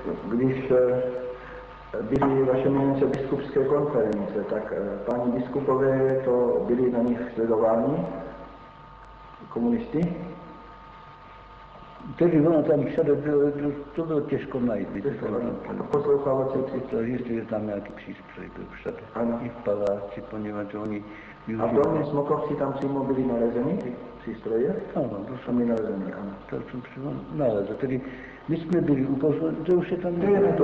když byly vaše jmenence biskupské konference, tak páni biskupové to byli na nich sledováni, komunisti? Tedy ono tam všade bylo, to bylo těžko najít. Poslouchávací přístroj. Jestli je tam nějaký přístroj, byl všade. Ano. I v paláci, poněvadž oni A v Dolním Smokovci tam přímo byli nalezeni ty přístroje? Ano, to jsou mi nalezeni, ano. To jsem přímo nalezl. Tedy my jsme byli upozorněni, to už je tam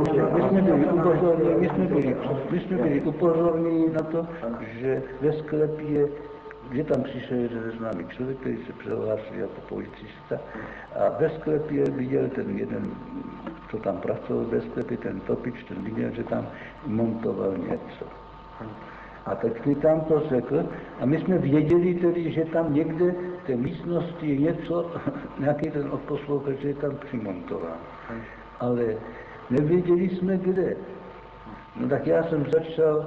my jsme byli upozorněni na to, že ve sklepě, že tam přišel jeden známý člověk, který se přihlásil jako policista a ve sklepě viděl ten jeden, co tam pracoval ve sklepě, ten topič, ten viděl, že tam montoval něco. A tak mi tam to řekl a my jsme věděli tedy, že tam někde v té místnosti je něco, nějaký ten odposlouchač, že je tam přimontován. Ale nevěděli jsme kde. No tak já jsem začal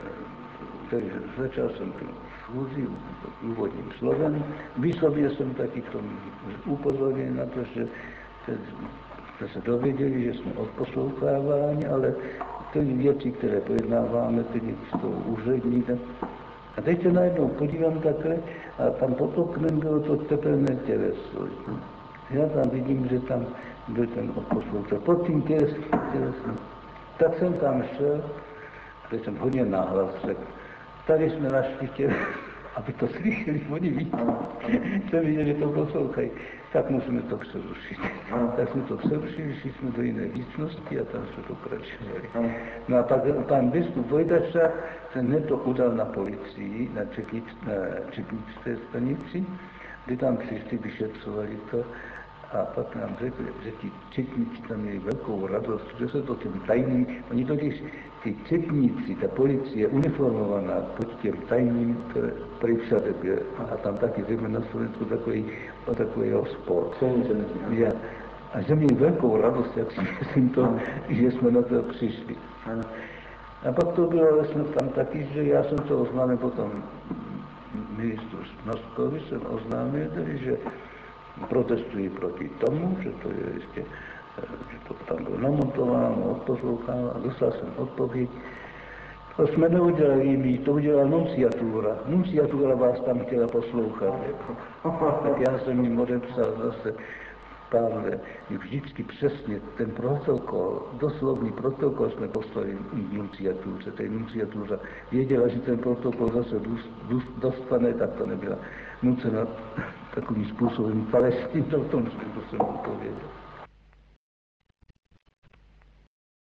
jsem tu schůzi úvodním slovem, výslovně jsem taky k tomu upozornil na to, že jsme se dověděli, že jsme odposloucháváni, ale ty věci, které pojednáváme, ty jsou úředníkem. A teď se najednou podívám takhle a tam pod oknem bylo to tepelné těleso. Já tam vidím, že tam byl ten odposlouchač. Pod tím tělesem. Tak jsem tam šel, teď jsem hodně nahlas řekl, tady jsme našli těleso, aby to slyšeli, oni vidí. Jsem viděl, že to poslouchají. Tak musíme to přerušit. Tak jsme to přerušili, šli jsme do jiné místnosti a tam jsme to pokračovali. No a pak pan biskup Vojdaša se hned to udal na policii, na četnické stanici, kdy tam přišli, vyšetřovali to a pak nám řekli, že ti četníci tam měli velkou radost, že se to těm tajným, oni totiž ty četníci, ta policie je uniformovaná pod těm tajným, který všade byl. A tam taky jsme na Slovensku takový sport. Ja. A že měli velkou radost, jak si to, že jsme na to přišli. A pak to bylo, ale jsme tam taky, že já jsem to oznámil potom ministru Noskovi, jsem oznámil tedy, že protestuji proti tomu, že to je ještě, že to tam bylo namontováno, odposloucháno a dostal jsem odpověď. To jsme neudělali, to udělala nunciatura. Nunciatura vás tam chtěla poslouchat. Tak já jsem jim odepsal zase, pánové, vždycky přesně ten protokol, doslovný protokol jsme poslali nunciatuře. Tej nunciatura věděla, že ten protokol zase dostane, tak to nebyla nucena takovým způsobem Palestina, o tom jsem odpověděl.